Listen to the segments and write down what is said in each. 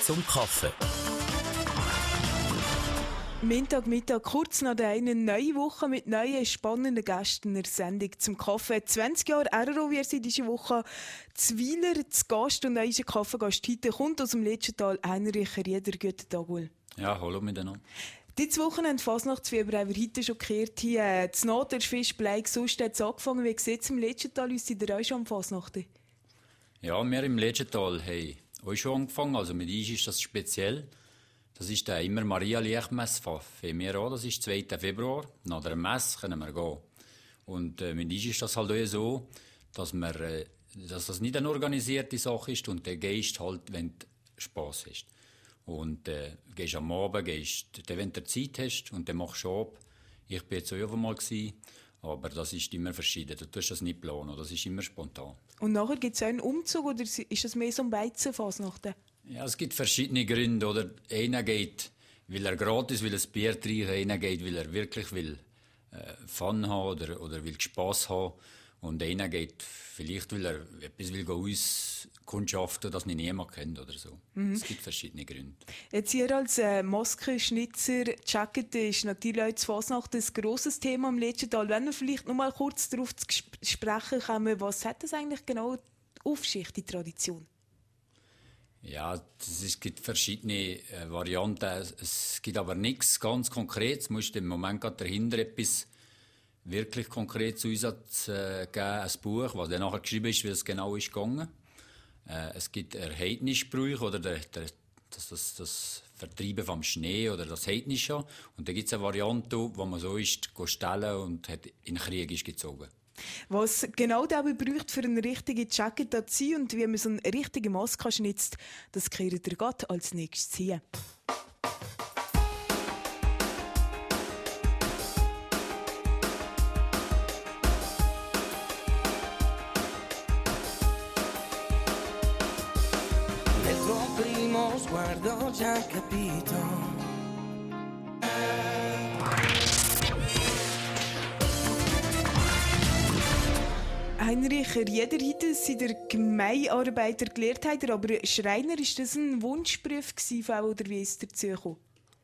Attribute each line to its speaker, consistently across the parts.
Speaker 1: zum Kaffee.
Speaker 2: Mittag, kurz nach der einen neuen Woche mit neuen, spannenden Gästen in der Sendung zum Kaffee. 20 Jahre RRO, wir sind diese Woche Zweiler zu Gast und unser Kaffeegast heute kommt aus dem Letschental, Heinrich Rieder. Guten Tag, Will.
Speaker 3: Ja, hallo miteinander.
Speaker 2: Diese Woche haben die Fasnachtsfieber haben wir heute schon gehört. Hier, das Not, der Fisch, Bleig, sonst hat es angefangen. Wie sieht es im Letschental aus? Seid ihr auch schon am Fasnachten?
Speaker 3: Ja, wir im Letschental haben auch schon angefangen. Also mit uns ist das speziell. Das ist der immer Maria Lichtmesse von mir an. Das ist 2. Februar. Nach der Messe können wir gehen. Und mit uns ist das halt auch so, dass das nicht eine organisierte Sache ist und der Geist halt, wenn du Spass hast. Und gehst am Abend, wenn du Zeit hast und dann machst du ab. Ich bin jetzt auch mal gewesen, aber das ist immer verschieden. Du tust das nicht planen, das ist immer spontan. Und
Speaker 2: nachher gibt es auch einen Umzug oder ist das mehr so ein Beizenfasnachten?
Speaker 3: Ja, es gibt verschiedene Gründe. Oder einer geht, weil er gratis will, ein Bier trinken, einer geht, weil er wirklich will Fun haben oder will Spass haben. Und einer geht vielleicht, weil er etwas will auskundschaften, das nicht niemand kennt oder so. Es gibt verschiedene Gründe.
Speaker 2: Jetzt hier als Maskenschnitzer, Jacket ist natürlich auch die Fasnacht ein grosses Thema im Letschental. Wenn wir vielleicht noch mal kurz darauf zu sprechen kommen, was hat das eigentlich genau auf sich, die Tradition?
Speaker 3: Ja, es gibt verschiedene Varianten. Es gibt aber nichts ganz Konkretes. Du musst im Moment gerade dahinter etwas wirklich konkretes Einsatz geben, ein Buch, was dann nachher geschrieben ist, wie es genau ist gegangen. Es gibt heidnische Sprüche oder das Vertreiben vom Schnee oder das Heidnische. Und dann gibt es eine Variante, wo man so ist, stellen und hat in den Krieg ist gezogen.
Speaker 2: Was genau dabei braucht für eine richtige Jacket dazu und wie man so eine richtige Maske schnitzt, das kehrt ihr gerade als nächstes hier.
Speaker 4: Nel tuo primo sguardo ho già capito.
Speaker 2: Heinrich Rieder, heute sind ihr Gemeinarbeiter gelehrt, aber Schreiner, ist das ein Wunschberuf gewesen, oder wie ist es dazu gekommen?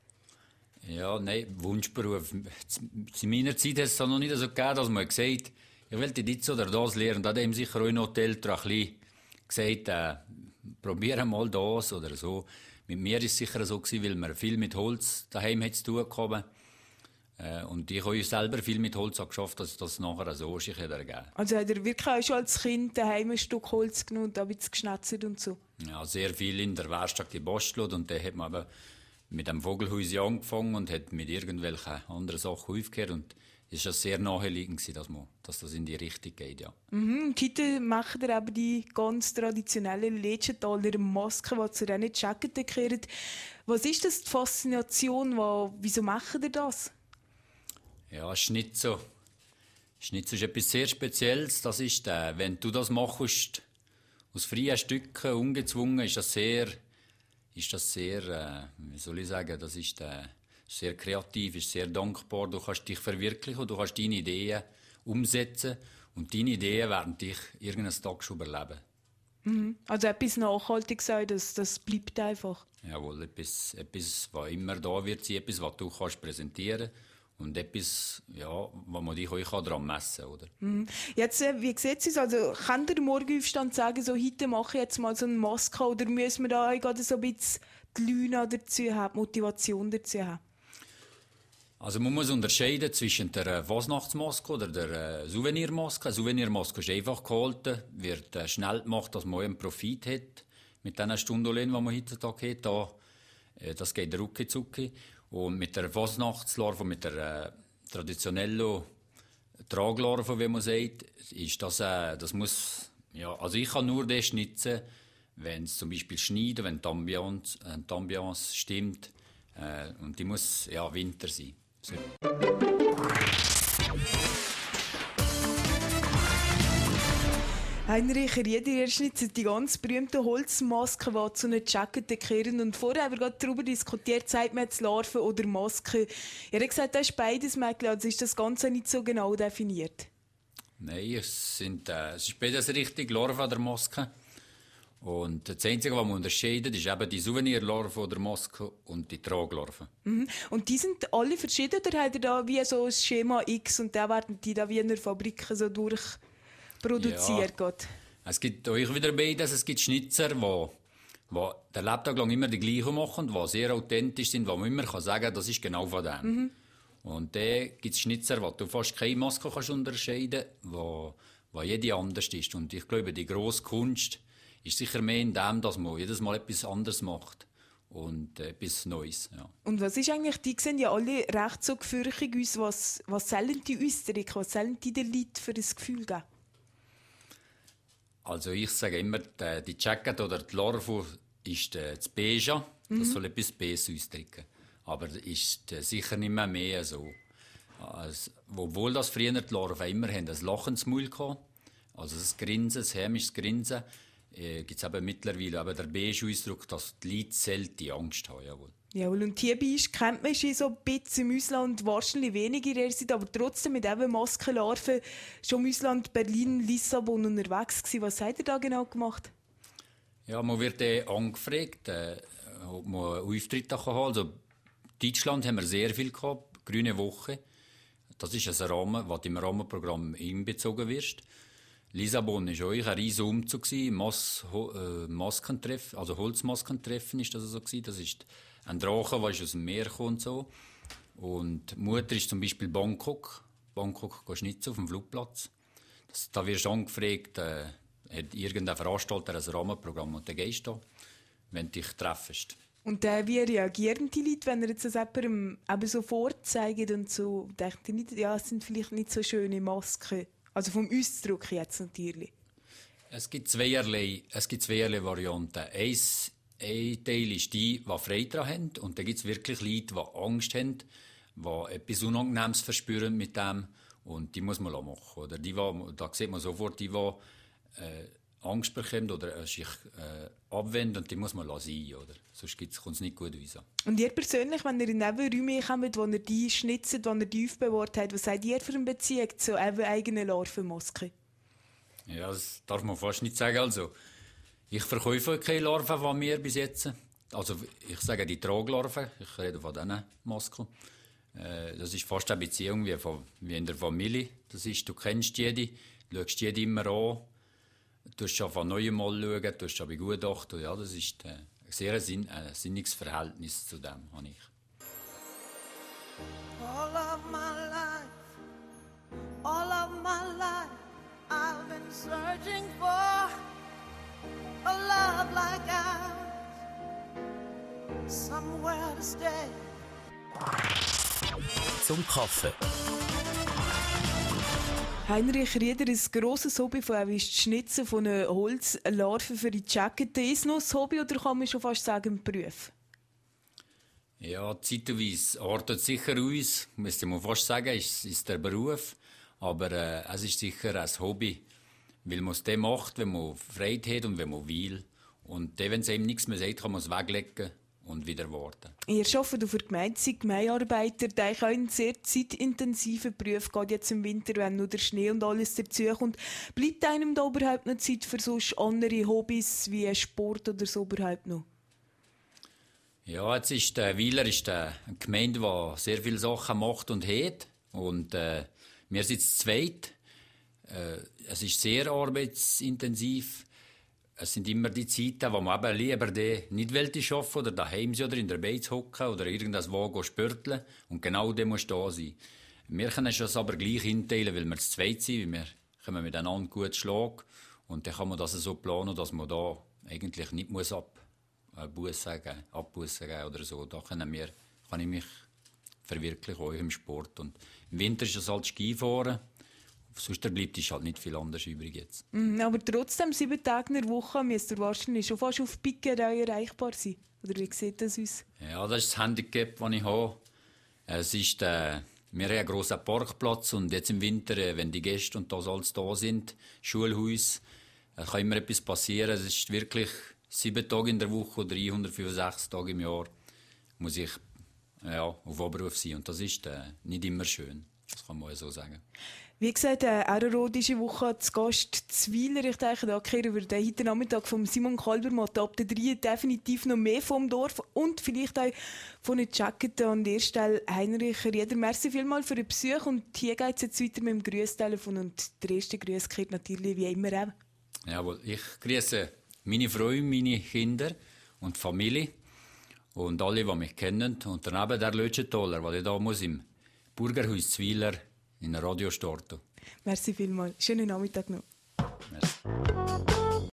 Speaker 3: Ja, nein, Wunschberuf. Zu meiner Zeit hat es noch nicht so gegeben, dass man gesagt hat, ich will dies oder das lernen. Da haben sicher auch noch die Eltern ein bisschen gesagt, probiere mal das oder so. Mit mir war es sicher so gewesen, weil wir viel mit Holz daheim zu tun hatten. Und ich habe selber viel mit Holz geschafft, dass das nachher so sich ergeben.
Speaker 2: Also hat er wirklich auch schon als Kind daheim ein Stück Holz genommen und ein bisschen geschnetzert und so?
Speaker 3: Ja, sehr viel in der Werkstatt gebastelt und dann hat man eben mit dem Vogelhäuschen angefangen und hat mit irgendwelchen anderen Sachen aufgehört und es war sehr naheliegend, dass das in die Richtung geht, ja.
Speaker 2: Und heute macht er eben die ganz traditionelle Letschentaler Maske, die zu diesen Jacketen gehören. Was ist das, die Faszination? Wieso macht ihr das?
Speaker 3: Ja, Schnitzel. Schnitzel ist etwas sehr Spezielles. Das ist, wenn du das machst, aus freien Stücken, ungezwungen, ist das sehr, wie soll ich sagen, das ist sehr kreativ, ist sehr dankbar. Du kannst dich verwirklichen, du kannst deine Ideen umsetzen und deine Ideen werden dich irgendeinen Tag schon überleben.
Speaker 2: Also etwas Nachhaltiges auch, das bleibt einfach.
Speaker 3: Jawohl, etwas, was immer da wird sein, etwas, was du kannst präsentieren kannst. Und etwas, ja, wo man dich auch daran messen kann, oder?
Speaker 2: Jetzt, wie sieht es aus? Also, kann der Morgenaufstand sagen, so, heute mache ich jetzt mal so eine Maske, oder müssen wir da gerade so ein bisschen die Lüne dazu haben, die Motivation dazu haben?
Speaker 3: Also, man muss unterscheiden zwischen der Fasnachtsmaske oder der Souvenirmaske. Eine Souvenirmaske ist einfach gehalten, wird schnell gemacht, dass man einen Profit hat mit diesen Stunden, die man heutzutage hat. Das geht rucki-zucki. Und mit der Fasnachtslarve, mit der traditionellen Traglarve, wie man sagt, ist das muss, ja, also ich kann nur das schnitzen, wenn es zum Beispiel schneit, wenn die Ambiance stimmt, und die muss, ja, Winter sein. So.
Speaker 2: Heinrich Rieder, ihr schnitzt die ganz berühmten Holzmasken, die zu einer Jackette gehören. Und vorher haben wir gerade darüber diskutiert, sagt man jetzt Larve oder Maske. Ihr habt gesagt, das ist beides möglich, also ist das Ganze nicht so genau definiert?
Speaker 3: Nein, es ist beides richtig, Larve oder Maske. Und das Einzige, was man unterscheidet, ist eben die Souvenirlarve der Moske und die Traglarve.
Speaker 2: Mhm. Und die sind alle verschieden oder habt ihr da wie so ein Schema X und dann werden die da wie in der Fabrik so durchproduziert?
Speaker 3: Ja. Es gibt euch wieder beides. Es gibt Schnitzer, die den Lebtag lang immer die gleichen machen, die sehr authentisch sind, wo man immer sagen kann, das ist genau von dem. Mhm. Und dann gibt es Schnitzer, wo du fast keine Maske kannst unterscheiden kannst, wo jede anders ist. Und ich glaube, die grosse Kunst ist sicher mehr in dem, dass man jedes Mal etwas anderes macht und etwas Neues. Ja.
Speaker 2: Und was ist eigentlich, die sehen ja alle recht so gefürchtig aus, was sollen die ausdrücken, was sollen die den Leuten für ein Gefühl geben?
Speaker 3: Also ich sage immer, die Jacket oder die Larve ist das Beige, das soll etwas Beiges ausdrücken. Aber ist sicher nicht mehr so. Also, obwohl das früher die Larven immer haben, ein lachendes Maul gehabt, also das Grinsen, das hämisches Grinsen, gibt es eben mittlerweile eben der Beige-Ausdruck, dass die Leute selten Angst haben. Jawohl.
Speaker 2: Jawohl, und die Beige kennt man schon so ein bisschen im Ausland, wahrscheinlich weniger in der Zeit, aber trotzdem mit eben Maskenlarven schon im Ausland, Berlin, Lissabon unterwegs gewesen. Was habt ihr da genau gemacht?
Speaker 3: Ja, man wird angefragt, ob man Auftritte haben kann. Also in Deutschland haben wir sehr viel gehabt, Grüne Woche. Das ist ein Rahmen, was im Rahmenprogramm einbezogen wird. Lissabon war auch ein riesiger Umzug, Maskentreffen, also Holzmaskentreffen ist das so gewesen. Das ist ein Drache, der aus dem Meer kommt und so. Und die Mutter ist zum Beispiel Bangkok. Bangkok gehst du nicht so auf dem Flugplatz. Da wirst du angefragt, hat irgendein Veranstalter ein Rahmenprogramm und dann gehst du, wenn du dich treffst.
Speaker 2: Und wie reagieren die Leute, wenn ihr jetzt das jemandem eben so vorzeigen und so, denken die nicht, ja, es sind vielleicht nicht so schöne Masken? Also vom Ausdruck jetzt natürlich.
Speaker 3: Es gibt zweierlei Varianten. Ein Teil ist die Freude daran haben. Und dann gibt es wirklich Leute, die Angst haben, die etwas Unangenehmes verspüren mit dem. Und die muss man machen. Oder da sieht man sofort, die Angst bekommen oder sich abwenden. Und die muss man sein. Oder? Sonst kommt es nicht gut raus.
Speaker 2: Und ihr persönlich, wenn ihr in Nebenräume kommt, wo ihr die schnitzt, wo ihr die aufbewahrt habt, was seid ihr für eine Beziehung zu eigenen Larvenmasken?
Speaker 3: Ja, das darf man fast nicht sagen. Also, ich verkaufe keine Larven von mir bis jetzt. Also, ich sage die Traglarven. Ich rede von diesen Masken. Das ist fast eine Beziehung wie in der Familie. Das ist, du kennst jede, du schaust jede immer an. Du schaust schon von neuem Mal schauen, du schaust schon begutachten. Ja, das ist ein sehr sinniges Verhältnis zu dem, habe ich.
Speaker 4: All of my life, I've been searching for a love like ours, somewhere to stay.
Speaker 1: Zum Kaffee.
Speaker 2: Heinrich Rieder, ein grosses Hobby von euch ist das Schnitzen von einer Holzlarve für die Jackette. Ist es noch ein Hobby oder kann man schon fast sagen, ein Beruf?
Speaker 3: Ja, zeitweise artet sicher aus, müsste man fast sagen, ist der Beruf. Aber es ist sicher ein Hobby, weil man es dann macht, wenn man Freude hat und wenn man will. Und dann, wenn es einem nichts mehr sagt, kann man es weglegen und wieder warten.
Speaker 2: Ihr arbeitet auf der Gemeinde, seid Gemeindearbeiter, der ist auch ein sehr zeitintensiver Beruf, geht jetzt im Winter, wenn nur der Schnee und alles dazukommt. Bleibt einem da überhaupt noch Zeit für sonst andere Hobbys wie Sport oder so überhaupt noch?
Speaker 3: Ja, jetzt ist Weiler eine Gemeinde, die sehr viele Sachen macht und hat. Und wir sind zu zweit. Es ist sehr arbeitsintensiv. Es sind immer die Zeiten, wo man eben lieber nicht arbeiten will oder daheim oder in der Beiz hocken oder irgendwo spörteln. Und genau dem muss da sein. Wir können es aber gleich einteilen, weil wir zu zweit sind. Wir kommen miteinander gut schlagen. Und dann kann man das so planen, dass man da eigentlich nicht abbussen geben oder so. Da kann ich mich verwirklichen auch im Sport. Und im Winter ist es halt Skifahren. Sonst bleibt halt nicht viel anders übrig jetzt.
Speaker 2: Aber trotzdem, 7 Tage in der Woche müsst ihr wahrscheinlich schon fast auf Picken erreichbar sein. Oder wie sieht das aus?
Speaker 3: Ja, das ist das Handicap, das ich habe. Es ist, wir haben einen grossen Parkplatz und jetzt im Winter, wenn die Gäste und das alles da sind, Schulhaus, kann immer etwas passieren. Es ist wirklich 7 Tage in der Woche oder 365 Tage im Jahr muss ich auf Abruf sein. Und das ist nicht immer schön. Das kann man so sagen.
Speaker 2: Wie gesagt, RRO diese Woche zu Gast Zweiler. Ich denke, da kehren wir den heute Nachmittag von Simon Kalbermatt ab der 3 definitiv noch mehr vom Dorf und vielleicht auch von den Jacket an der Stelle. Heinrich Rieder, merci vielmals für den Besuch und hier geht es jetzt weiter mit dem Grüßtelefon und der erste Grüß gehört natürlich wie immer auch.
Speaker 3: Jawohl, ich grüße meine Freunde, meine Kinder und Familie und alle, die mich kennen und daneben der Lötschentaler, weil ich da muss im Burgerhaus Zweiler in Radio starten.
Speaker 2: Merci vielmals. Schönen Nachmittag noch.
Speaker 3: Merci.